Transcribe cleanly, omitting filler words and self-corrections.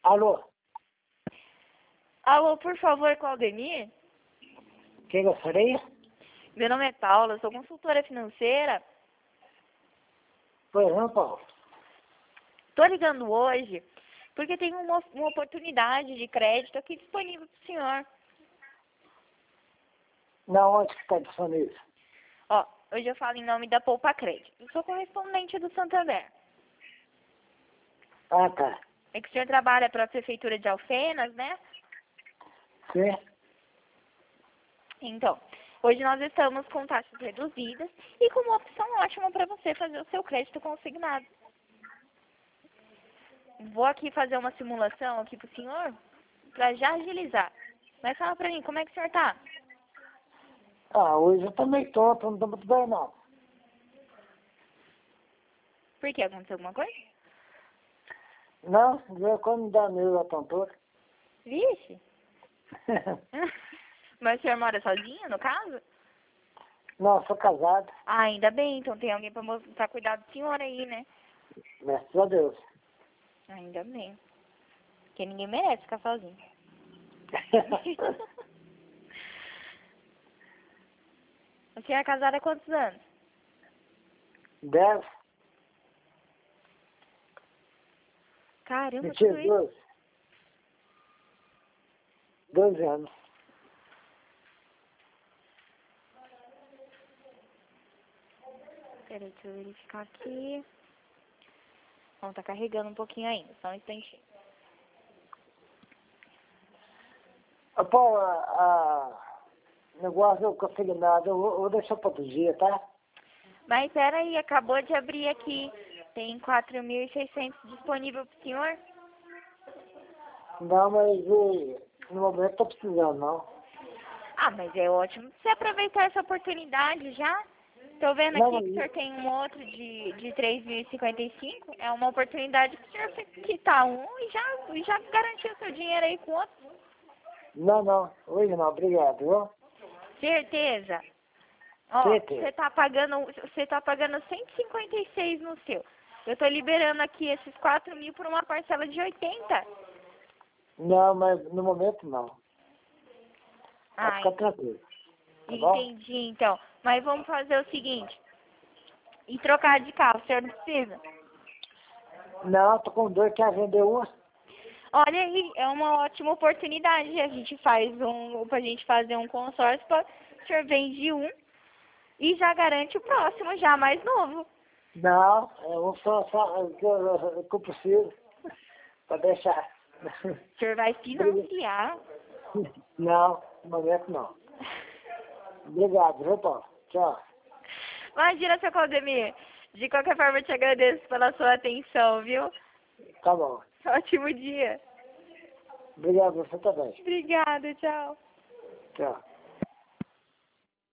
Alô, Alô, por favor, Claudemir? quem gostaria? Meu nome é Paula, eu sou consultora financeira. Pois não, Paulo. Tô ligando hoje porque tem uma oportunidade de crédito aqui disponível para o senhor. Não, onde que está disponível? Ó, hoje eu falo em nome da Poupa Crédito. Eu sou correspondente do Santander. Ah, tá. É que o senhor trabalha para a Prefeitura de Alfenas, né? Sim. Então, hoje nós estamos com taxas reduzidas e com uma opção ótima para você fazer o seu crédito consignado. Vou aqui fazer uma simulação aqui pro senhor para já agilizar. Mas fala para mim, como é que o senhor tá? Ah, hoje eu também tô, não estou muito bem, não. Por quê? Aconteceu alguma coisa? Não, eu quando me dá medo da tontura. Vixe! Mas o senhor mora sozinho, no caso? Não, sou casado, Ah, ainda bem, então tem alguém pra cuidar do senhor aí, né? graças a Deus. Ainda bem. Porque ninguém merece ficar sozinho. O senhor é casado há quantos anos? 10, Caramba, mentira, tudo isso. 12 anos. Peraí, deixa eu verificar aqui. Bom, tá carregando um pouquinho ainda, só um instantinho. Ô, Paulo, negócio do consignado, eu vou deixar para outro dia, tá? Mas peraí, acabou de abrir aqui. Tem 4.600 disponível pro senhor? Não, mas no momento estou precisando, não. Ah, mas é ótimo você aproveitar essa oportunidade já. Tô vendo Não, aqui que o senhor tem um outro de 3.055. É uma oportunidade pro senhor quitar um e já garantir o seu dinheiro aí com outro. não, hoje não, obrigado, viu? Certeza. Ó, Certeza. você tá pagando 156 no seu. Eu tô liberando aqui esses 4.000 por uma parcela de 80. Não, mas no momento não. Pode Ai, ficar tranquilo, tá bom? entendi então. Mas vamos fazer o seguinte. E trocar de carro, o senhor não precisa? Não, tô com dor, quer vender uma? Olha aí, é uma ótima oportunidade. A gente pra gente fazer um consórcio, o senhor vende um e já garante o próximo, já mais novo. Não, eu só que eu preciso, pra deixar. O senhor vai financiar. Não, no momento não. Obrigado, viu, Paulo? Tchau. Imagina, seu Claudemir. De qualquer forma, eu te agradeço pela sua atenção, viu? Tá bom. Ótimo dia. Obrigado, você também. Obrigada, tchau. Tchau.